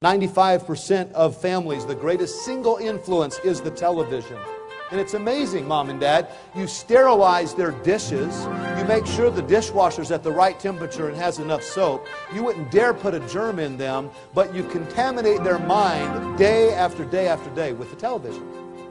95% of families, the greatest single influence is the television. And it's amazing, Mom and Dad. You sterilize their dishes. You make sure the dishwasher's at the right temperature and has enough soap. You wouldn't dare put a germ in them, but you contaminate their mind day after day after day with the television.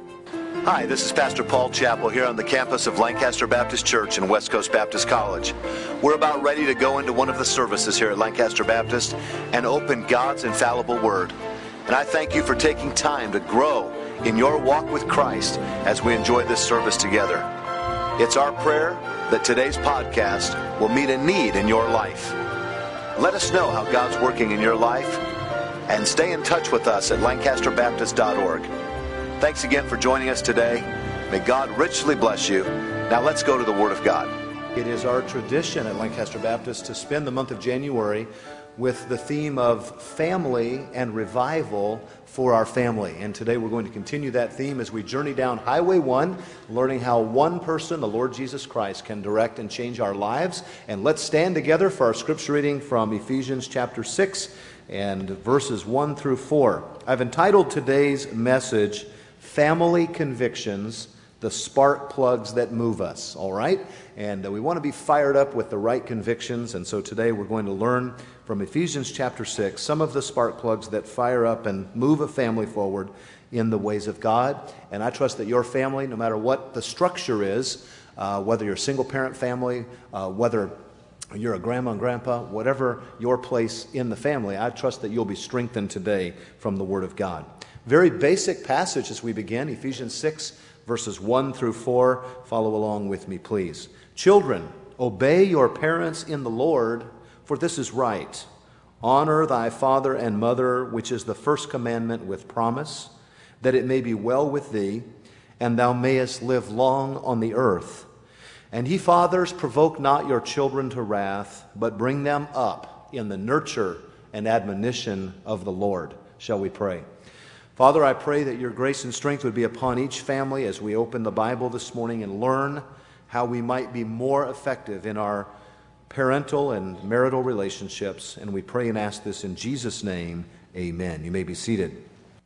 Hi, this is Pastor Paul Chappell here on the campus of Lancaster Baptist Church and West Coast Baptist College. We're about ready to go into one of the services here at Lancaster Baptist and open God's infallible Word. And I thank you for taking time to grow in your walk with Christ as we enjoy this service together. It's our prayer that today's podcast will meet a need in your life. Let us know how God's working in your life and stay in touch with us at lancasterbaptist.org. Thanks again for joining us today. May God richly bless you. Now let's go to the Word of God. It is our tradition at Lancaster Baptist to spend the month of January with the theme of family and revival for our family. And today we're going to continue that theme as we journey down Highway 1, learning how one person, the Lord Jesus Christ, can direct and change our lives. And let's stand together for our scripture reading from Ephesians chapter 6 and verses 1 through 4. I've entitled today's message, Family Convictions, the Spark Plugs That Move Us, all right? And we want to be fired up with the right convictions, and so today we're going to learn from Ephesians chapter 6 some of the spark plugs that fire up and move a family forward in the ways of God. And I trust that your family, no matter what the structure is, whether you're a single-parent family, whether you're a grandma and grandpa, whatever your place in the family, I trust that you'll be strengthened today from the Word of God. Very basic passage as we begin, Ephesians 6, verses 1 through 4. Follow along with me, please. Children, obey your parents in the Lord, for this is right. Honor thy father and mother, which is the first commandment with promise, that it may be well with thee, and thou mayest live long on the earth. And ye fathers, provoke not your children to wrath, but bring them up in the nurture and admonition of the Lord. Shall we pray? Father, I pray that your grace and strength would be upon each family as we open the Bible this morning and learn how we might be more effective in our parental and marital relationships. And we pray and ask this in Jesus' name, amen. You may be seated.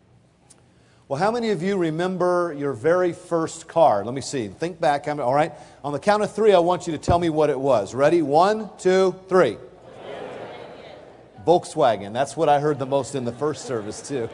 Well, how many of you remember your very first car? Let me see. Think back. All right. On the count of three, I want you to tell me what it was. Ready? 1, 2, 3. Volkswagen. That's what I heard the most in the first service, too.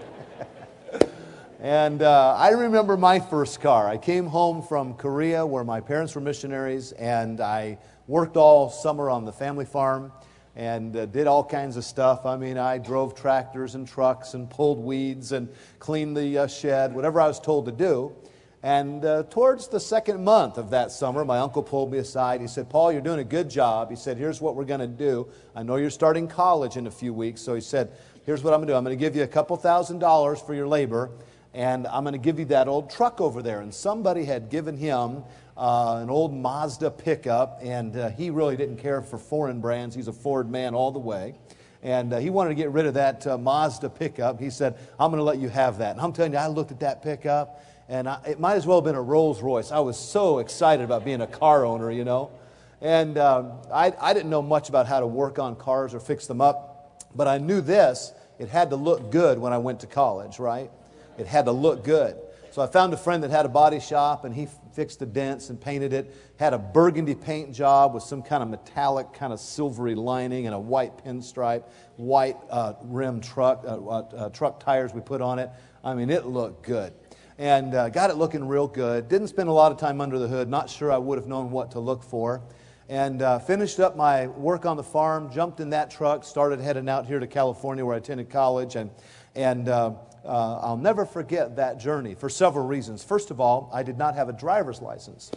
And I remember my first car. I came home from Korea where my parents were missionaries, and I worked all summer on the family farm and did all kinds of stuff. I mean, I drove tractors and trucks and pulled weeds and cleaned the shed, whatever I was told to do. And towards the second month of that summer, my uncle pulled me aside. He said, Paul, you're doing a good job. He said, here's what we're going to do. I know you're starting college in a few weeks. So he said, here's what I'm going to do. I'm going to give you a couple $1,000s for your labor. And I'm going to give you that old truck over there. And somebody had given him an old Mazda pickup, and he really didn't care for foreign brands. He's a Ford man all the way. And he wanted to get rid of that Mazda pickup. He said, I'm going to let you have that. And I'm telling you, I looked at that pickup, and it might as well have been a Rolls Royce. I was so excited about being a car owner, you know. And I didn't know much about how to work on cars or fix them up, but I knew this. It had to look good when I went to college, right? It had to look good. So I found a friend that had a body shop, and he fixed the dents and painted it. Had a burgundy paint job with some kind of metallic, kind of silvery lining and a white pinstripe, white rim truck tires we put on it. I mean, it looked good. And got it looking real good. Didn't spend a lot of time under the hood. Not sure I would have known what to look for. And finished up my work on the farm, jumped in that truck, started heading out here to California where I attended college. And I'll never forget that journey for several reasons. First of all, I did not have a driver's license.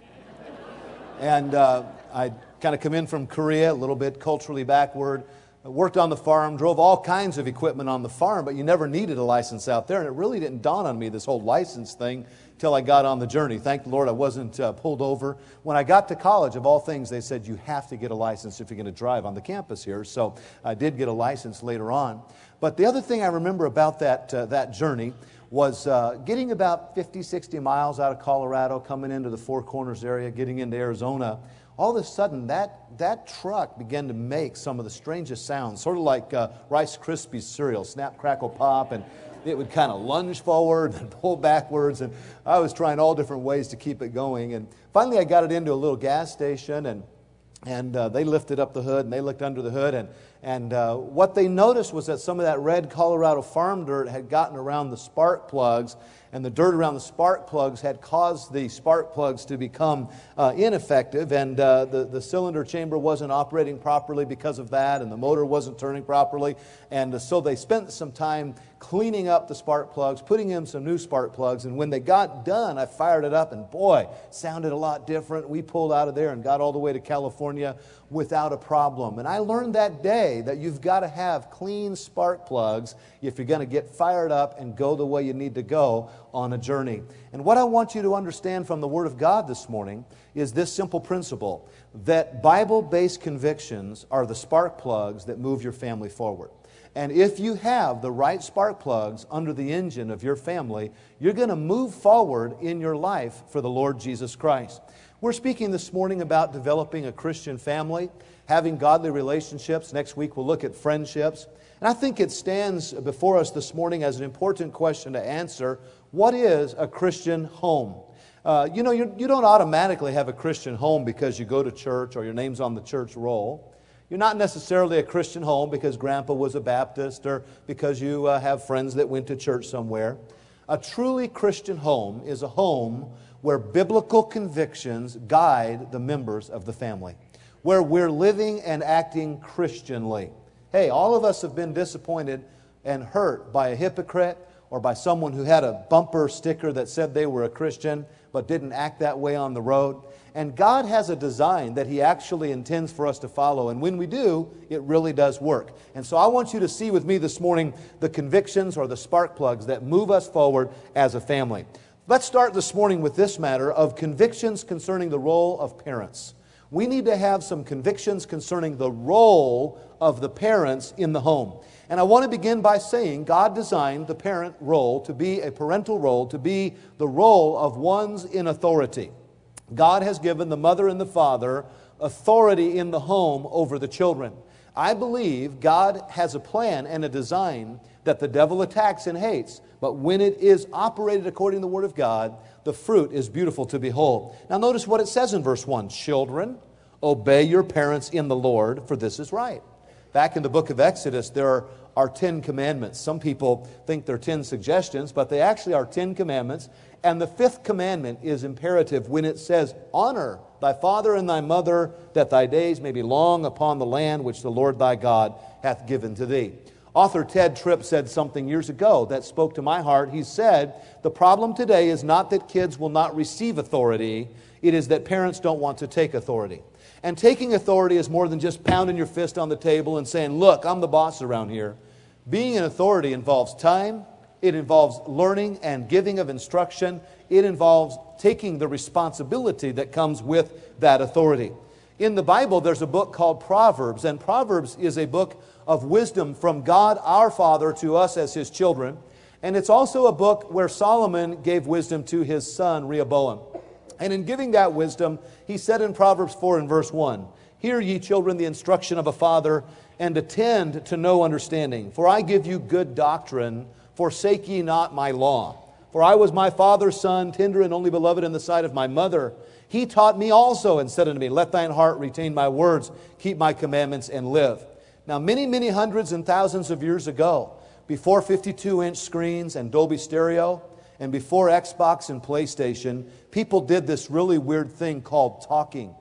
And I kind of come in from Korea, a little bit culturally backward. I worked on the farm, drove all kinds of equipment on the farm, but you never needed a license out there. And it really didn't dawn on me, this whole license thing, till I got on the journey. Thank the Lord I wasn't pulled over. When I got to college, of all things, they said you have to get a license if you're going to drive on the campus here. So I did get a license later on. But the other thing I remember about that journey was getting about 50, 60 miles out of Colorado, coming into the Four Corners area, getting into Arizona. all of a sudden that truck began to make some of the strangest sounds, sort of like Rice Krispies cereal, snap, crackle, pop, and it would kind of lunge forward and pull backwards, and I was trying all different ways to keep it going. And finally I got it into a little gas station, and they lifted up the hood, and they looked under the hood, and what they noticed was that some of that red Colorado farm dirt had gotten around the spark plugs, and the dirt around the spark plugs had caused the spark plugs to become ineffective, and the cylinder chamber wasn't operating properly because of that, and the motor wasn't turning properly, and so they spent some time cleaning up the spark plugs, putting in some new spark plugs, and when they got done, I fired it up, and boy, it sounded a lot different. We pulled out of there and got all the way to California without a problem. And I learned that day that you've got to have clean spark plugs if you're going to get fired up and go the way you need to go on a journey. And what I want you to understand from the Word of God this morning is this simple principle, that Bible-based convictions are the spark plugs that move your family forward. And if you have the right spark plugs under the engine of your family, you're going to move forward in your life for the Lord Jesus Christ. We're speaking this morning about developing a Christian family, having godly relationships. Next week we'll look at friendships. And I think it stands before us this morning as an important question to answer. What is a Christian home? You don't automatically have a Christian home because you go to church or your name's on the church roll. You're not necessarily a Christian home because Grandpa was a Baptist or because you have friends that went to church somewhere. A truly Christian home is a home where biblical convictions guide the members of the family, where we're living and acting Christianly. Hey, all of us have been disappointed and hurt by a hypocrite or by someone who had a bumper sticker that said they were a Christian but didn't act that way on the road. And God has a design that He actually intends for us to follow. And when we do, it really does work. And so I want you to see with me this morning the convictions or the spark plugs that move us forward as a family. Let's start this morning with this matter of convictions concerning the role of parents. We need to have some convictions concerning the role of the parents in the home. And I want to begin by saying God designed the parent role to be a parental role, to be the role of ones in authority. God has given the mother and the father authority in the home over the children. I believe God has a plan and a design that the devil attacks and hates, but when it is operated according to the Word of God, the fruit is beautiful to behold. Now notice what it says in verse 1. Children, obey your parents in the Lord, for this is right. Back in the book of Exodus, there are 10 commandments. Some people think they're 10 suggestions, but they actually are 10 commandments. And the 5th commandment is imperative when it says, honor thy father and thy mother, that thy days may be long upon the land which the Lord thy God hath given to thee. Author Ted Tripp said something years ago that spoke to my heart. He said, the problem today is not that kids will not receive authority, it is that parents don't want to take authority. And taking authority is more than just pounding your fist on the table and saying, look, I'm the boss around here. Being an authority involves time. It involves learning and giving of instruction. It involves taking the responsibility that comes with that authority. In the Bible, there's a book called Proverbs, and Proverbs is a book of wisdom from God our Father to us as His children. And it's also a book where Solomon gave wisdom to his son Rehoboam. And in giving that wisdom, he said in Proverbs 4 and verse 1, hear ye children the instruction of a father, and attend to know understanding. For I give you good doctrine, forsake ye not my law. For I was my father's son, tender and only beloved in the sight of my mother. He taught me also, and said unto me, let thine heart retain my words, keep my commandments, and live. Now many, many hundreds and thousands of years ago, before 52-inch screens and Dolby Stereo, and before Xbox and PlayStation, people did this really weird thing called talking.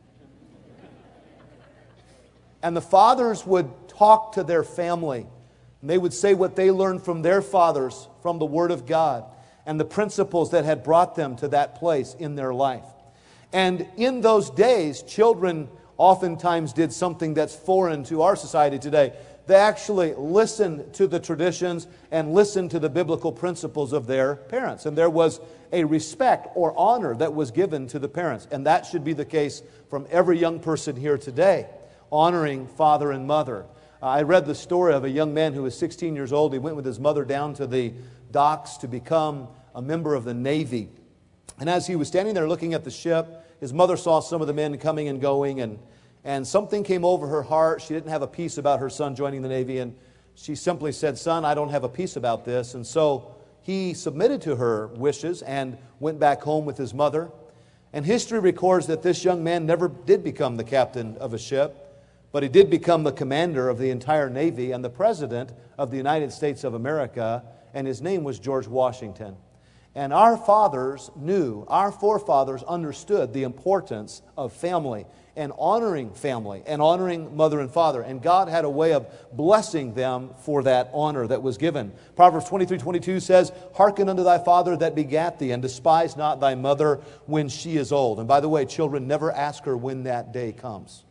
And the fathers would talk to their family. And they would say what they learned from their fathers, from the Word of God, and the principles that had brought them to that place in their life. And in those days, children oftentimes did something that's foreign to our society today. They actually listened to the traditions and listened to the biblical principles of their parents. And there was a respect or honor that was given to the parents. And that should be the case from every young person here today, honoring father and mother. I read the story of a young man who was 16 years old. He went with his mother down to the docks to become a member of the Navy. And as he was standing there looking at the ship, his mother saw some of the men coming and going, and something came over her heart. She didn't have a peace about her son joining the Navy, and she simply said, "Son, I don't have a peace about this." And so he submitted to her wishes and went back home with his mother. And history records that this young man never did become the captain of a ship, but he did become the commander of the entire Navy and the President of the United States of America, and his name was George Washington. And our fathers knew, our forefathers understood the importance of family and honoring mother and father. And God had a way of blessing them for that honor that was given. Proverbs 23:22 says, "Hearken unto thy father that begat thee, and despise not thy mother when she is old." And by the way, children, never ask her when that day comes.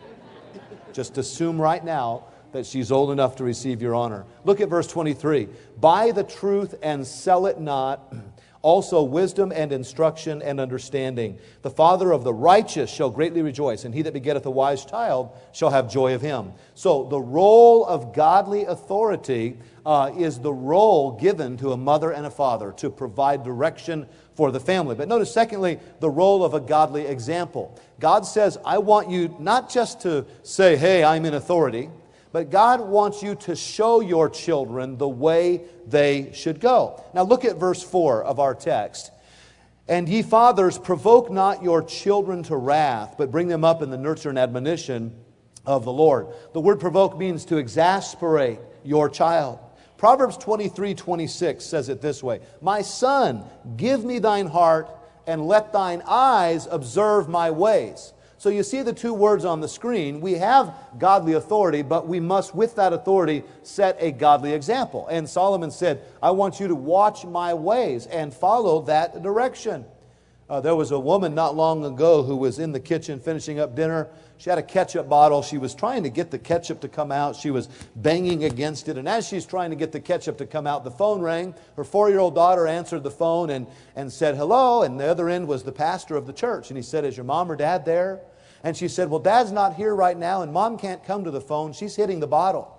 Just assume right now that she's old enough to receive your honor. Look at verse 23. "Buy the truth and sell it not, also wisdom and instruction and understanding. The father of the righteous shall greatly rejoice, and he that begetteth a wise child shall have joy of him." So the role of godly authority is the role given to a mother and a father to provide direction for the family. But notice, secondly, the role of a godly example. God says, I want you not just to say, "Hey, I'm in authority," but God wants you to show your children the way they should go. Now look at verse 4 of our text. "And ye fathers, provoke not your children to wrath, but bring them up in the nurture and admonition of the Lord." The word provoke means to exasperate your child. Proverbs 23:26 says it this way, "My son, give me thine heart, and let thine eyes observe my ways." So you see the two words on the screen. We have godly authority, but we must, with that authority, set a godly example. And Solomon said, "I want you to watch my ways and follow that direction." There was a woman not long ago who was in the kitchen finishing up dinner. She had a ketchup bottle. She was trying to get the ketchup to come out. She was banging against it. And as she's trying to get the ketchup to come out, the phone rang. Her 4-year-old daughter answered the phone and said, "Hello." And the other end was the pastor of the church. And he said, "Is your mom or dad there?" And she said, "Well, Dad's not here right now, and Mom can't come to the phone. She's hitting the bottle."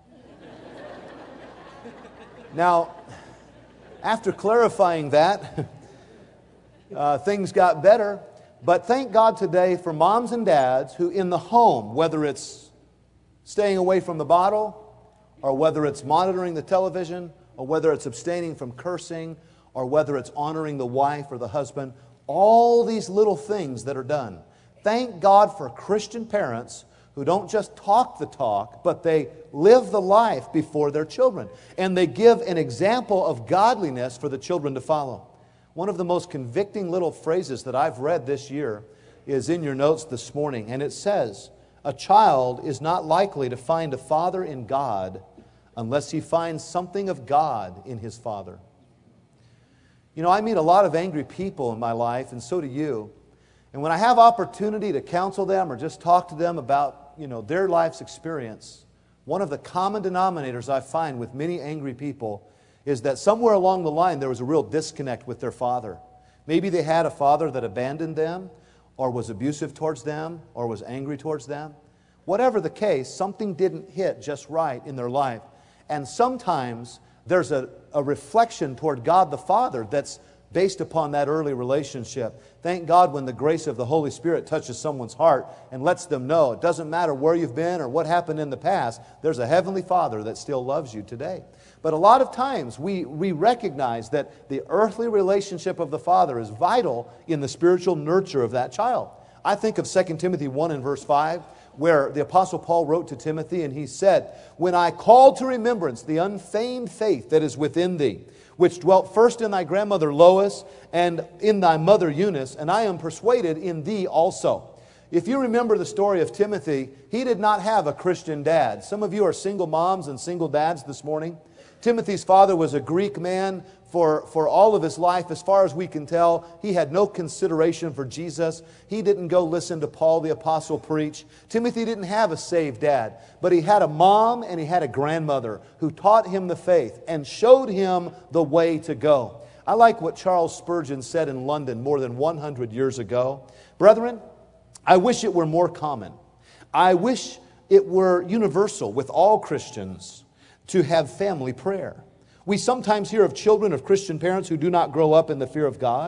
Now, after clarifying that, things got better. But thank God today for moms and dads who in the home, whether it's staying away from the bottle, or whether it's monitoring the television, or whether it's abstaining from cursing, or whether it's honoring the wife or the husband, all these little things that are done. Thank God for Christian parents who don't just talk the talk, but they live the life before their children. And they give an example of godliness for the children to follow. One of the most convicting little phrases that I've read this year is in your notes this morning. And it says, "A child is not likely to find a father in God unless he finds something of God in his father." You know, I meet a lot of angry people in my life, and so do you. And when I have opportunity to counsel them or just talk to them about, their life's experience, one of the common denominators I find with many angry people is that somewhere along the line there was a real disconnect with their father. Maybe they had a father that abandoned them, or was abusive towards them, or was angry towards them. Whatever the case, something didn't hit just right in their life. And sometimes there's a reflection toward God the Father that's based upon that early relationship. Thank God when the grace of the Holy Spirit touches someone's heart and lets them know it doesn't matter where you've been or what happened in the past, there's a Heavenly Father that still loves you today. But a lot of times we recognize that the earthly relationship of the Father is vital in the spiritual nurture of that child. I think of 2 Timothy 1 and verse 5, where the Apostle Paul wrote to Timothy and he said, "When I call to remembrance the unfeigned faith that is within thee, which dwelt first in thy grandmother Lois and in thy mother Eunice, and I am persuaded in thee also." If you remember the story of Timothy, he did not have a Christian dad. Some of you are single moms and single dads this morning. Timothy's father was a Greek man for all of his life. As far as we can tell, he had no consideration for Jesus. He didn't go listen to Paul the Apostle preach. Timothy didn't have a saved dad, but he had a mom and he had a grandmother who taught him the faith and showed him the way to go. I like what Charles Spurgeon said in London more than 100 years ago. "Brethren, I wish it were more common. I wish it were universal with all Christians to have family prayer. We sometimes hear of children of Christian parents who do not grow up in the fear of God.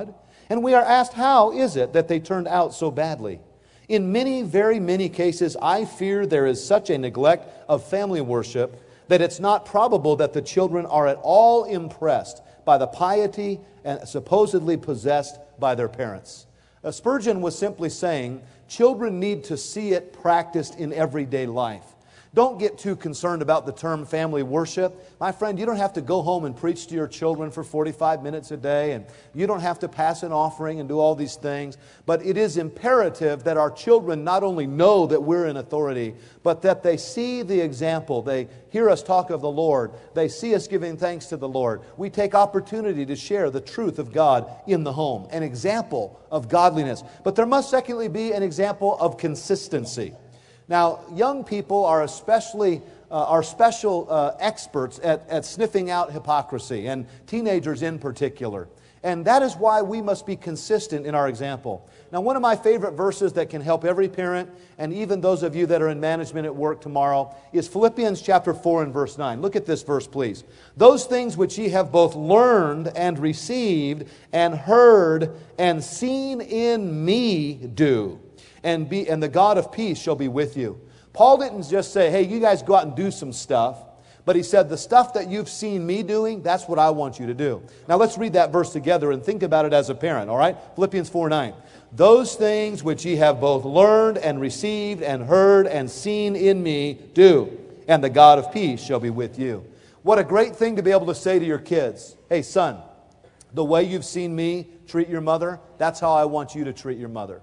And we are asked, how is it that they turned out so badly? In many, very many cases, I fear there is such a neglect of family worship that it's not probable that the children are at all impressed by the piety and supposedly possessed by their parents. Spurgeon was simply saying, children need to see it practiced in everyday life. Don't get too concerned about the term family worship. My friend, you don't have to go home and preach to your children for 45 minutes a day, and you don't have to pass an offering and do all these things. But it is imperative that our children not only know that we're in authority, but that they see the example. They hear us talk of the Lord. They see us giving thanks to the Lord. We take opportunity to share the truth of God in the home, an example of godliness. But there must secondly be an example of consistency. Now, young people are special experts at sniffing out hypocrisy, and teenagers in particular. And that is why we must be consistent in our example. Now, one of my favorite verses that can help every parent, and even those of you that are in management at work tomorrow, is Philippians chapter 4 and verse 9. Look at this verse, please. Those things which ye have both learned and received and heard and seen in me do. And the God of peace shall be with you. Paul didn't just say, hey, you guys go out and do some stuff. But he said, the stuff that you've seen me doing, that's what I want you to do. Now let's read that verse together and think about it as a parent, all right? Philippians 4:9. Those things which ye have both learned and received and heard and seen in me, do. And the God of peace shall be with you. What a great thing to be able to say to your kids. Hey, son, the way you've seen me treat your mother, that's how I want you to treat your mother.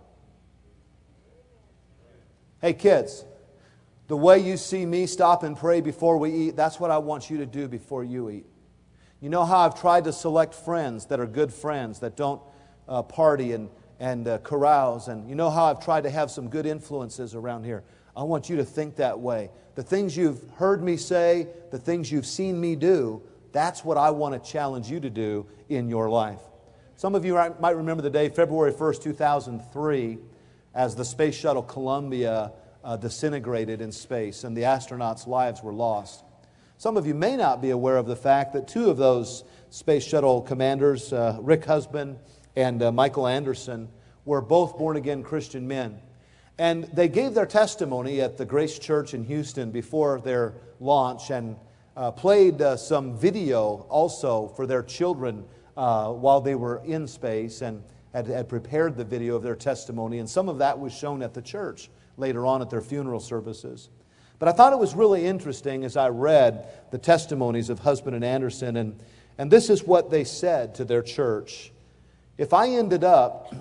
Hey kids, the way you see me stop and pray before we eat, that's what I want you to do before you eat. You know how I've tried to select friends that are good friends, that don't party and carouse, and you know how I've tried to have some good influences around here. I want you to think that way. The things you've heard me say, the things you've seen me do, that's what I want to challenge you to do in your life. Some of you might remember the day, February 1st, 2003, as the Space Shuttle Columbia disintegrated in space and the astronauts' lives were lost. Some of you may not be aware of the fact that two of those Space Shuttle commanders, Rick Husband and Michael Anderson, were both born-again Christian men. And they gave their testimony at the Grace Church in Houston before their launch and played some video also for their children while they were in space, and had prepared the video of their testimony, and some of that was shown at the church later on at their funeral services. But I thought it was really interesting as I read the testimonies of Husband and Anderson, and this is what they said to their church. If I ended up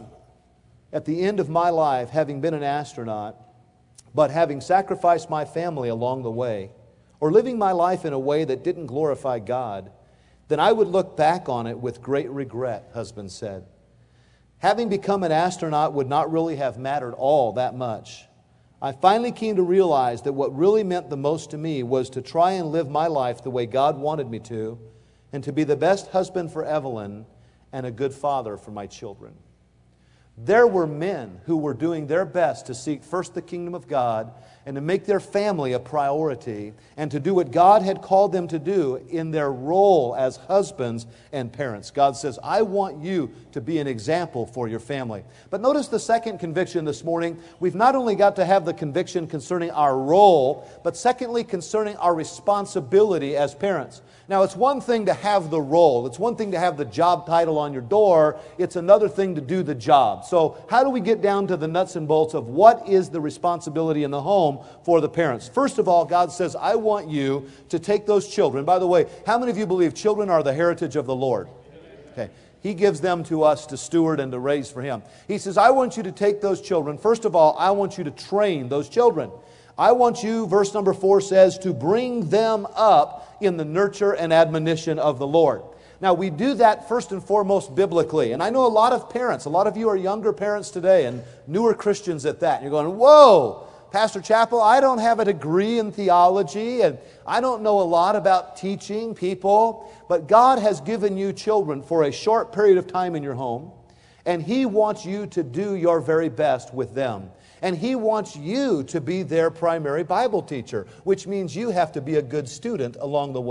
at the end of my life having been an astronaut, but having sacrificed my family along the way, or living my life in a way that didn't glorify God, then I would look back on it with great regret, Husband said. Having become an astronaut would not really have mattered all that much. I finally came to realize that what really meant the most to me was to try and live my life the way God wanted me to, and to be the best husband for Evelyn and a good father for my children. There were men who were doing their best to seek first the kingdom of God and to make their family a priority and to do what God had called them to do in their role as husbands and parents. God says, I want you to be an example for your family. But notice the second conviction this morning. We've not only got to have the conviction concerning our role, but secondly concerning our responsibility as parents. Now, it's one thing to have the role. It's one thing to have the job title on your door. It's another thing to do the job. So how do we get down to the nuts and bolts of what is the responsibility in the home for the parents? First of all, God says, I want you to take those children. By the way, how many of you believe children are the heritage of the Lord? Okay. He gives them to us to steward and to raise for Him. He says, I want you to take those children. First of all, I want you to train those children. I want you, verse number 4 says, to bring them up in the nurture and admonition of the Lord. Now, we do that first and foremost biblically. And I know a lot of parents, a lot of you are younger parents today and newer Christians at that. And you're going, whoa, Pastor Chappell, I don't have a degree in theology and I don't know a lot about teaching people. But God has given you children for a short period of time in your home. And He wants you to do your very best with them. And He wants you to be their primary Bible teacher, which means you have to be a good student along the way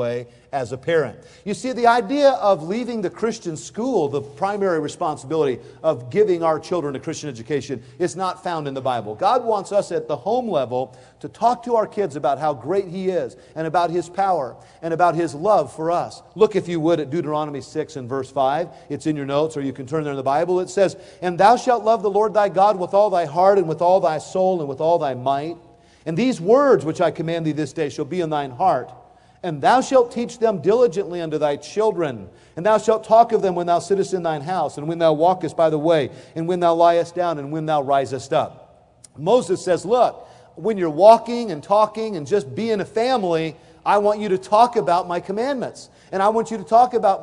as a parent. You see, the idea of leaving the Christian school, the primary responsibility of giving our children a Christian education, is not found in the Bible. God wants us at the home level to talk to our kids about how great He is and about His power and about His love for us. Look, if you would, at Deuteronomy 6 and verse 5. It's in your notes, or you can turn there in the Bible. It says, "And thou shalt love the Lord thy God with all thy heart and with all thy soul and with all thy might. And these words which I command thee this day shall be in thine heart. And thou shalt teach them diligently unto thy children. And thou shalt talk of them when thou sittest in thine house, and when thou walkest by the way, and when thou liest down, and when thou risest up." Moses says, look, when you're walking and talking and just being a family, I want you to talk about my commandments. And I want you to talk about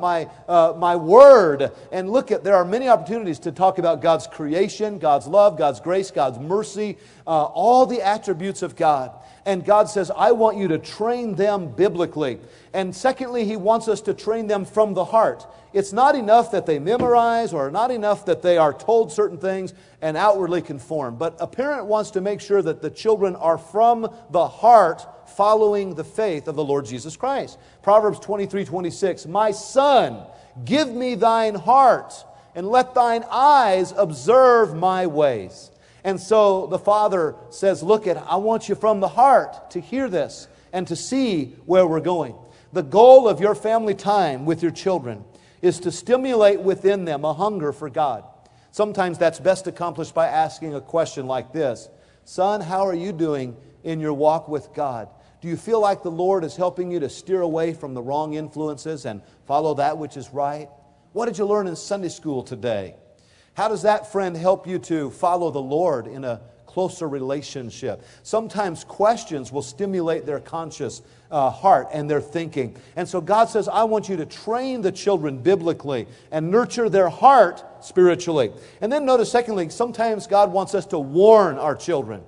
my word. And look, there are many opportunities to talk about God's creation, God's love, God's grace, God's mercy, all the attributes of God. And God says, I want you to train them biblically. And secondly, He wants us to train them from the heart. It's not enough that they memorize, or not enough that they are told certain things and outwardly conform. But a parent wants to make sure that the children are from the heart, following the faith of the Lord Jesus Christ. Proverbs 23:26, "My son, give me thine heart, and let thine eyes observe my ways." And so the father says, look, I want you from the heart to hear this and to see where we're going. The goal of your family time with your children is to stimulate within them a hunger for God. Sometimes that's best accomplished by asking a question like this: "Son, how are you doing in your walk with God? Do you feel like the Lord is helping you to steer away from the wrong influences and follow that which is right? What did you learn in Sunday school today? How does that friend help you to follow the Lord in a closer relationship?" Sometimes questions will stimulate their conscious heart and their thinking. And so God says, I want you to train the children biblically and nurture their heart spiritually. And then notice, secondly, sometimes God wants us to warn our children.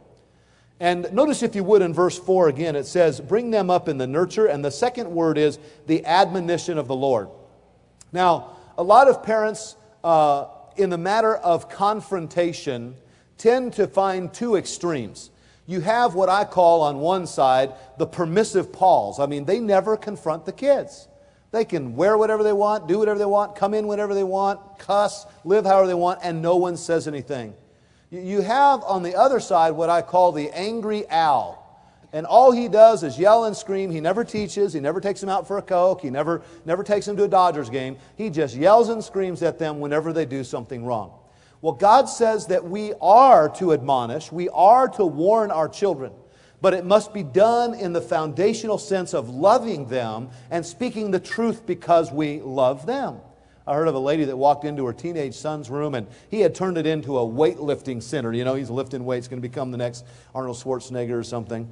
And notice, if you would, in verse 4 again, it says, "Bring them up in the nurture." And the second word is the admonition of the Lord. Now, a lot of parents, in the matter of confrontation, tend to find two extremes. You have what I call, on one side, the permissive Pauls. I mean, they never confront the kids. They can wear whatever they want, do whatever they want, come in whenever they want, cuss, live however they want, and no one says anything. You have, on the other side, what I call the angry Al. And all he does is yell and scream. He never teaches. He never takes them out for a Coke. He never takes them to a Dodgers game. He just yells and screams at them whenever they do something wrong. Well, God says that we are to admonish, we are to warn our children, but it must be done in the foundational sense of loving them and speaking the truth because we love them. I heard of a lady that walked into her teenage son's room, and he had turned it into a weightlifting center. You know, he's lifting weights, going to become the next Arnold Schwarzenegger or something.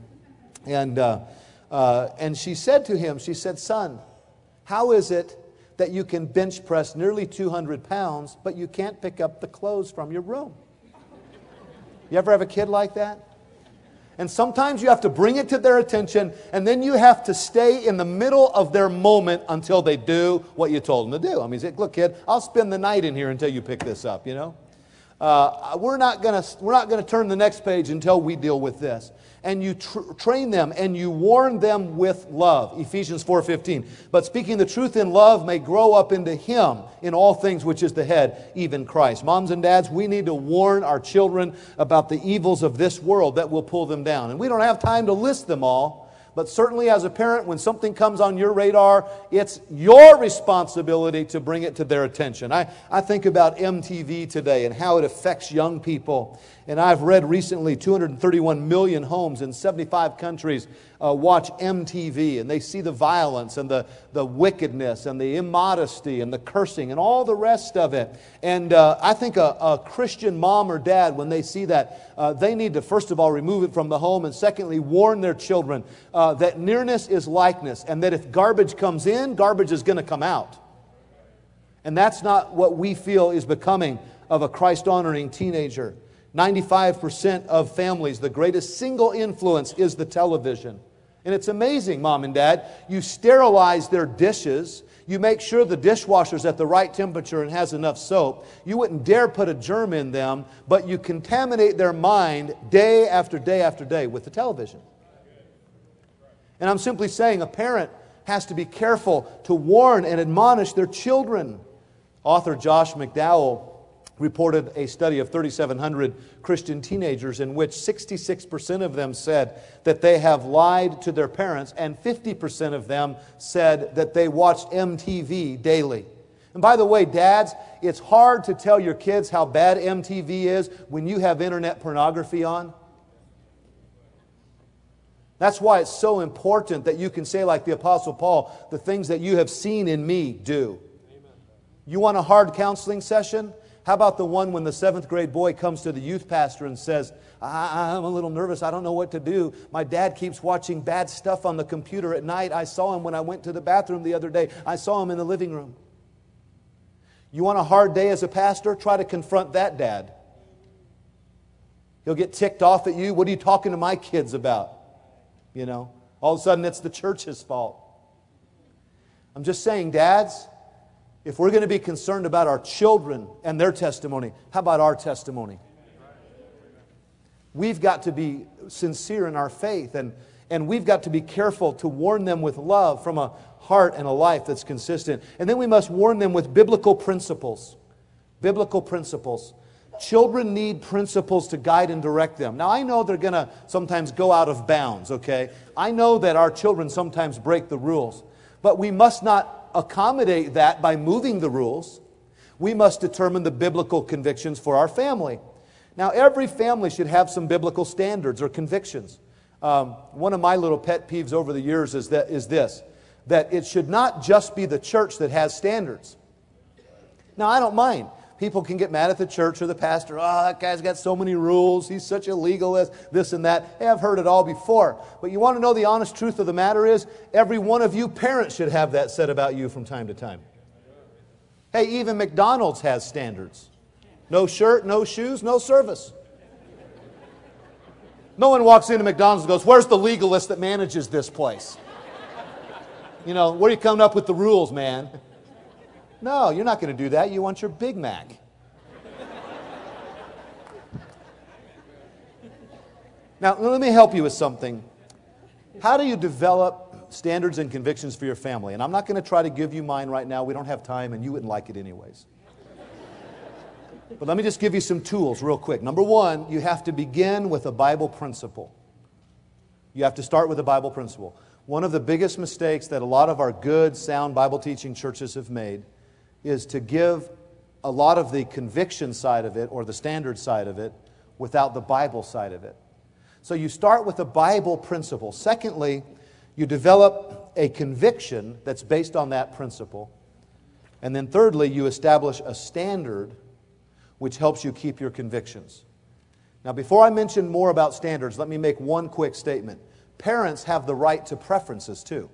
And she said to him, she said, "Son, how is it that you can bench press nearly 200 pounds, but you can't pick up the clothes from your room?" You ever have a kid like that? And sometimes you have to bring it to their attention, and then you have to stay in the middle of their moment until they do what you told them to do. I mean, say, "Look, kid, I'll spend the night in here until you pick this up," you know. We're not going to turn the next page until we deal with this. And you train them and you warn them with love. Ephesians 4:15. "But speaking the truth in love may grow up into Him in all things, which is the head, even Christ." Moms and dads, we need to warn our children about the evils of this world that will pull them down. And we don't have time to list them all. But certainly as a parent, when something comes on your radar, it's your responsibility to bring it to their attention. I think about MTV today and how it affects young people. And I've read recently 231 million homes in 75 countries watch MTV. And they see the violence and the wickedness and the immodesty and the cursing and all the rest of it. And I think a Christian mom or dad, when they see that, they need to first of all remove it from the home, and secondly warn their children that nearness is likeness, and that if garbage comes in, garbage is going to come out. And that's not what we feel is becoming of a Christ-honoring teenager. 95% of families, the greatest single influence is the television. And it's amazing, mom and dad. You sterilize their dishes. You make sure the dishwasher's at the right temperature and has enough soap. You wouldn't dare put a germ in them, but you contaminate their mind day after day after day with the television. And I'm simply saying, a parent has to be careful to warn and admonish their children. Author Josh McDowell reported a study of 3,700 Christian teenagers in which 66% of them said that they have lied to their parents, and 50% of them said that they watched MTV daily. And by the way, dads, it's hard to tell your kids how bad MTV is when you have internet pornography on. That's why it's so important that you can say, like the Apostle Paul, the things that you have seen in me, do. You want a hard counseling session? How about the one when the 7th grade boy comes to the youth pastor and says, I'm a little nervous, I don't know what to do. My dad keeps watching bad stuff on the computer at night. I saw him when I went to the bathroom the other day. I saw him in the living room. You want a hard day as a pastor? Try to confront that dad. He'll get ticked off at you. What are you talking to my kids about? You know, all of a sudden it's the church's fault. I'm just saying, dads, if we're going to be concerned about our children and their testimony, how about our testimony? We've got to be sincere in our faith, and we've got to be careful to warn them with love from a heart and a life that's consistent. And then we must warn them with biblical principles. Biblical principles. Children need principles to guide and direct them. Now, I know they're going to sometimes go out of bounds, okay? I know that our children sometimes break the rules. But we must not accommodate that by moving the rules. We must determine the biblical convictions for our family. Now, every family should have some biblical standards or convictions. One of my little pet peeves over the years is this, that it should not just be the church that has standards. Now, I don't mind. People can get mad at the church or the pastor. Oh, that guy's got so many rules. He's such a legalist, this and that. Hey, I've heard it all before. But you want to know the honest truth of the matter is, every one of you parents should have that said about you from time to time. Hey, even McDonald's has standards. No shirt, no shoes, no service. No one walks into McDonald's and goes, where's the legalist that manages this place? You know, where are you coming up with the rules, man? No, you're not going to do that. You want your Big Mac. Now, let me help you with something. How do you develop standards and convictions for your family? And I'm not going to try to give you mine right now. We don't have time, and you wouldn't like it anyways. But let me just give you some tools real quick. Number one, you have to begin with a Bible principle. You have to start with a Bible principle. One of the biggest mistakes that a lot of our good, sound Bible teaching churches have made is to give a lot of the conviction side of it or the standard side of it without the Bible side of it. So you start with a Bible principle. Secondly, you develop a conviction that's based on that principle. And then thirdly, you establish a standard which helps you keep your convictions. Now, before I mention more about standards, let me make one quick statement. Parents have the right to preferences too.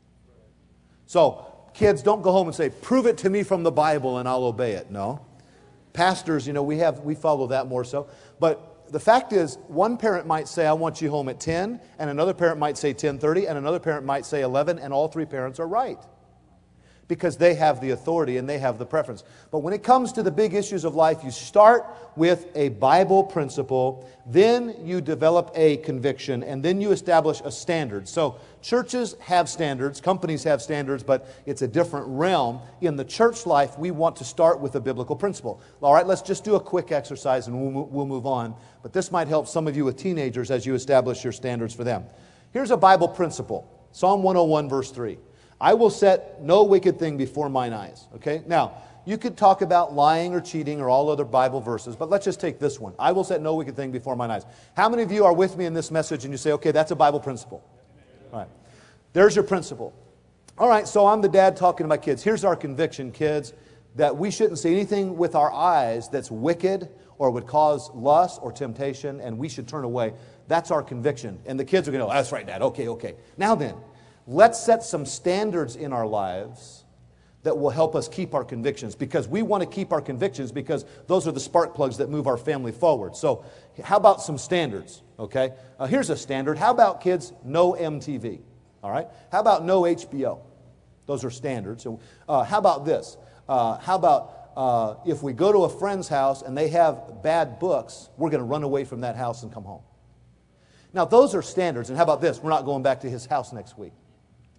So, kids, don't go home and say, prove it to me from the Bible and I'll obey it. No. Pastors, you know, we follow that more so. But the fact is, one parent might say, I want you home at 10, and another parent might say 10:30, and another parent might say 11, and all three parents are right. Because they have the authority and they have the preference. But when it comes to the big issues of life, you start with a Bible principle, then you develop a conviction, and then you establish a standard. So churches have standards, companies have standards, but it's a different realm. In the church life, we want to start with a biblical principle. All right, let's just do a quick exercise and we'll move on. But this might help some of you with teenagers as you establish your standards for them. Here's a Bible principle. Psalm 101, verse 3. I will set no wicked thing before mine eyes. Okay? Now, you could talk about lying or cheating or all other Bible verses, but let's just take this one. I will set no wicked thing before mine eyes. How many of you are with me in this message and you say, okay, that's a Bible principle? All right. There's your principle. All right, so I'm the dad talking to my kids. Here's our conviction, kids, that we shouldn't see anything with our eyes that's wicked or would cause lust or temptation, and we should turn away. That's our conviction. And the kids are going to go, that's right, Dad. Okay. Now then, let's set some standards in our lives that will help us keep our convictions, because we want to keep our convictions because those are the spark plugs that move our family forward. So how about some standards, okay? Here's a standard. How about, kids, no MTV, all right? How about no HBO? Those are standards. So, how about this? How about if we go to a friend's house and they have bad books, we're going to run away from that house and come home. Now, those are standards. And how about this? We're not going back to his house next week.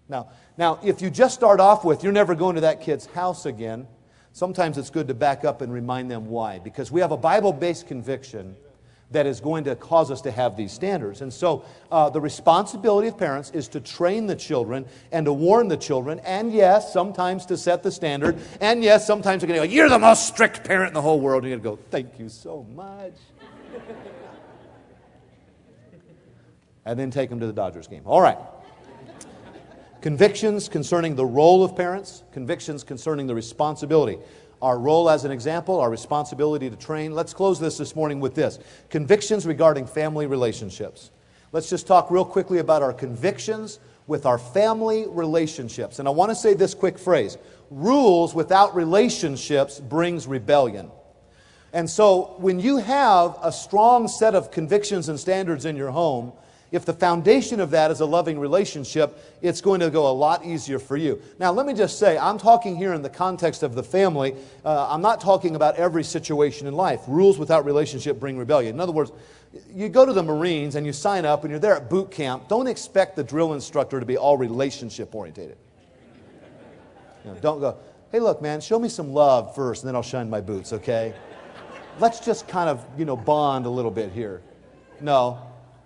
Now, if you just start off with, you're never going to that kid's house again, sometimes it's good to back up and remind them why. Because we have a Bible-based conviction that is going to cause us to have these standards. And so the responsibility of parents is to train the children and to warn the children, and yes, sometimes to set the standard, and yes, sometimes you're going to go, you're the most strict parent in the whole world, and you're going to go, thank you so much. And then take them to the Dodgers game. All right. Convictions concerning the role of parents, convictions concerning the responsibility. Our role as an example, our responsibility to train. Let's close this morning with this. Convictions regarding family relationships. Let's just talk real quickly about our convictions with our family relationships. And I want to say this quick phrase. Rules without relationships brings rebellion. And so when you have a strong set of convictions and standards in your home, if the foundation of that is a loving relationship, it's going to go a lot easier for you. Now, let me just say, I'm talking here in the context of the family. I'm not talking about every situation in life. Rules without relationship bring rebellion. In other words, you go to the Marines and you sign up and you're there at boot camp. Don't expect the drill instructor to be all relationship oriented. Don't go, hey, look, man, show me some love first and then I'll shine my boots, okay? Let's just kind of, bond a little bit here. No.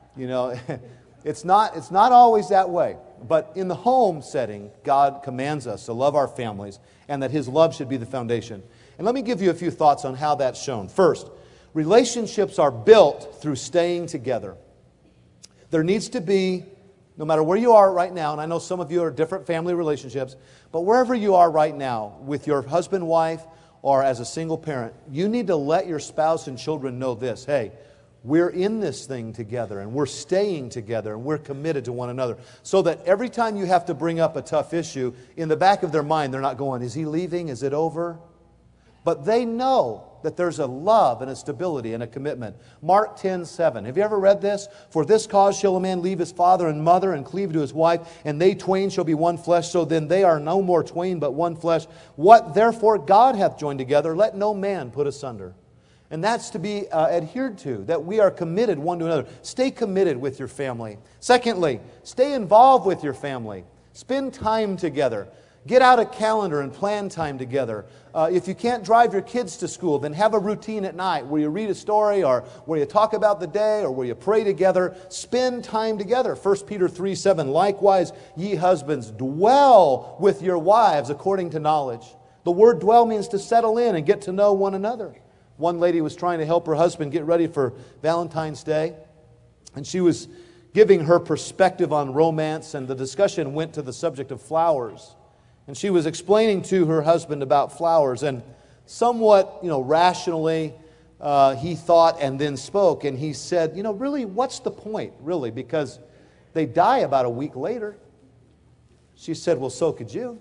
It's not always that way. But in the home setting, God commands us to love our families and that His love should be the foundation. And let me give you a few thoughts on how that's shown. First, relationships are built through staying together. There needs to be, no matter where you are right now, and I know some of you are different family relationships, but wherever you are right now, with your husband, wife, or as a single parent, you need to let your spouse and children know this. Hey, we're in this thing together, and we're staying together, and we're committed to one another. So that every time you have to bring up a tough issue, in the back of their mind, they're not going, is he leaving? Is it over? But they know that there's a love and a stability and a commitment. Mark 10:7. Have you ever read this? For this cause shall a man leave his father and mother and cleave to his wife, and they twain shall be one flesh. So then they are no more twain, but one flesh. What therefore God hath joined together, let no man put asunder. And that's to be adhered to, that we are committed one to another. Stay committed with your family. Secondly, stay involved with your family. Spend time together. Get out a calendar and plan time together. If you can't drive your kids to school, then have a routine at night where you read a story or where you talk about the day or where you pray together. Spend time together. 1 Peter 3:7, likewise, ye husbands, dwell with your wives according to knowledge. The word dwell means to settle in and get to know one another. One lady was trying to help her husband get ready for Valentine's Day, and she was giving her perspective on romance, and the discussion went to the subject of flowers. And she was explaining to her husband about flowers, and somewhat, rationally, he thought and then spoke, and he said, really, what's the point, really? Because they die about a week later. She said, well, so could you.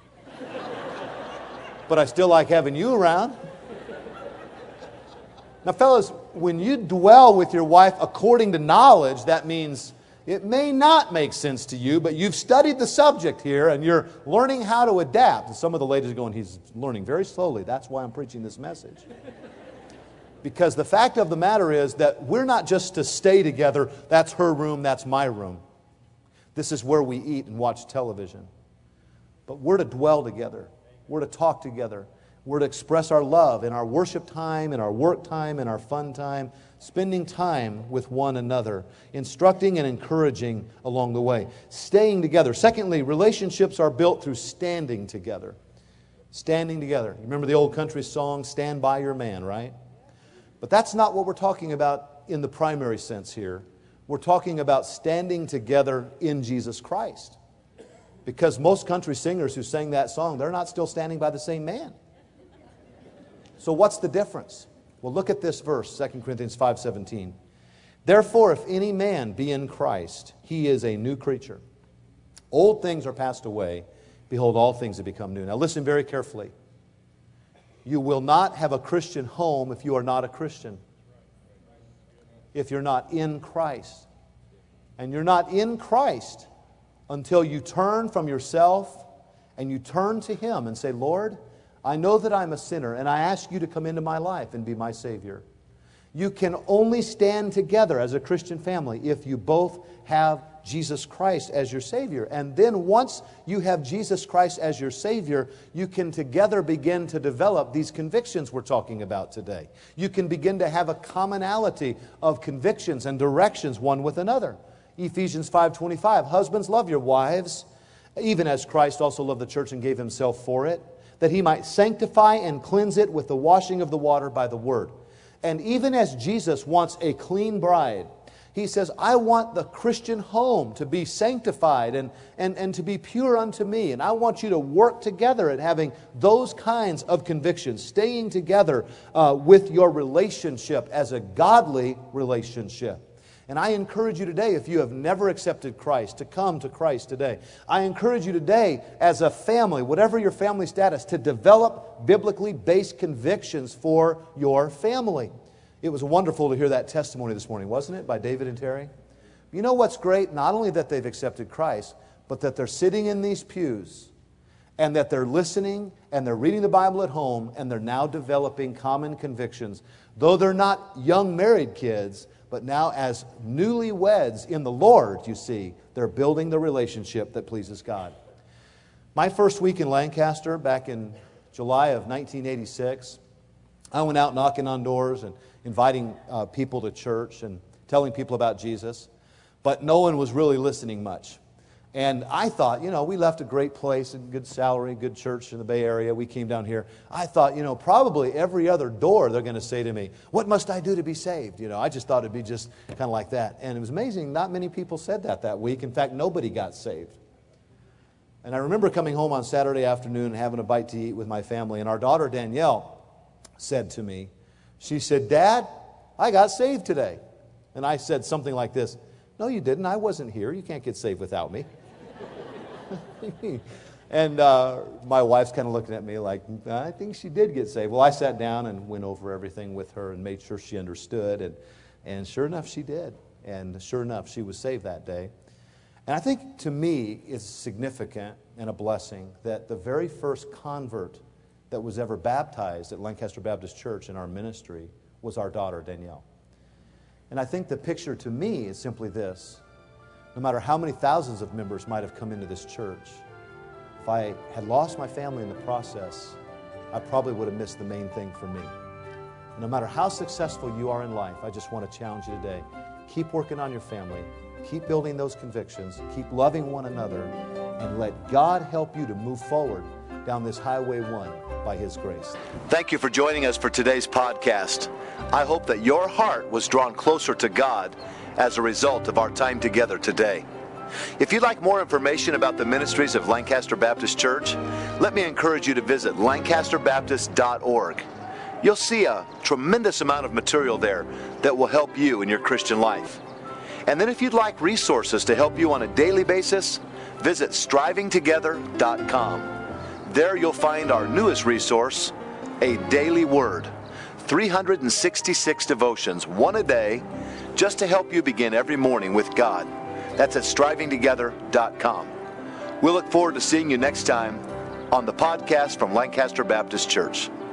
But I still like having you around. Now, fellas, when you dwell with your wife according to knowledge, that means it may not make sense to you, but you've studied the subject here and you're learning how to adapt. And some of the ladies are going, he's learning very slowly. That's why I'm preaching this message. Because the fact of the matter is that we're not just to stay together. That's her room, that's my room. This is where we eat and watch television. But we're to dwell together. We're to talk together. We're to express our love in our worship time, in our work time, in our fun time, spending time with one another, instructing and encouraging along the way, staying together. Secondly, relationships are built through standing together. Standing together. You remember the old country song, Stand By Your Man, right? But that's not what we're talking about in the primary sense here. We're talking about standing together in Jesus Christ. Because most country singers who sang that song, they're not still standing by the same man. So what's the difference? Well, look at this verse, 2 Corinthians 5:17. Therefore, if any man be in Christ, he is a new creature. Old things are passed away. Behold, all things have become new. Now listen very carefully. You will not have a Christian home if you are not a Christian. If you're not in Christ. And you're not in Christ until you turn from yourself and you turn to Him and say, Lord, I know that I'm a sinner, and I ask you to come into my life and be my Savior. You can only stand together as a Christian family if you both have Jesus Christ as your Savior. And then once you have Jesus Christ as your Savior, you can together begin to develop these convictions we're talking about today. You can begin to have a commonality of convictions and directions one with another. Ephesians 5:25, husbands, love your wives, even as Christ also loved the church and gave himself for it, that he might sanctify and cleanse it with the washing of the water by the word. And even as Jesus wants a clean bride, he says, I want the Christian home to be sanctified and to be pure unto me. And I want you to work together at having those kinds of convictions, staying together with your relationship as a godly relationship. And I encourage you today, if you have never accepted Christ, to come to Christ today. I encourage you today, as a family, whatever your family status, to develop biblically based convictions for your family. It was wonderful to hear that testimony this morning, wasn't it, by David and Terry? You know what's great? Not only that they've accepted Christ, but that they're sitting in these pews and that they're listening and they're reading the Bible at home and they're now developing common convictions. Though they're not young married kids, but now as newlyweds in the Lord, you see, they're building the relationship that pleases God. My first week in Lancaster, back in July of 1986, I went out knocking on doors and inviting people to church and telling people about Jesus. But no one was really listening much. And I thought, we left a great place, a good salary, good church in the Bay Area. We came down here. I thought, probably every other door they're going to say to me, what must I do to be saved? I just thought it'd be just kind of like that. And it was amazing, not many people said that week. In fact, nobody got saved. And I remember coming home on Saturday afternoon and having a bite to eat with my family. And our daughter, Danielle, said to me, she said, Dad, I got saved today. And I said something like this, no, you didn't. I wasn't here. You can't get saved without me. And my wife's kind of looking at me like, I think she did get saved. Well, I sat down and went over everything with her and made sure she understood. And sure enough, she did. And sure enough, she was saved that day. And I think to me, it's significant and a blessing that the very first convert that was ever baptized at Lancaster Baptist Church in our ministry was our daughter, Danielle. And I think the picture to me is simply this. No matter how many thousands of members might have come into this church, if I had lost my family in the process, I probably would have missed the main thing for me. And no matter how successful you are in life, I just want to challenge you today. Keep working on your family. Keep building those convictions. Keep loving one another. And let God help you to move forward down this highway one by His grace. Thank you for joining us for today's podcast. I hope that your heart was drawn closer to God as a result of our time together today. If you'd like more information about the ministries of Lancaster Baptist Church, let me encourage you to visit lancasterbaptist.org. You'll see a tremendous amount of material there that will help you in your Christian life. And then if you'd like resources to help you on a daily basis, visit strivingtogether.com. There you'll find our newest resource, A Daily Word. 366 devotions, one a day, just to help you begin every morning with God. That's at strivingtogether.com. We'll look forward to seeing you next time on the podcast from Lancaster Baptist Church.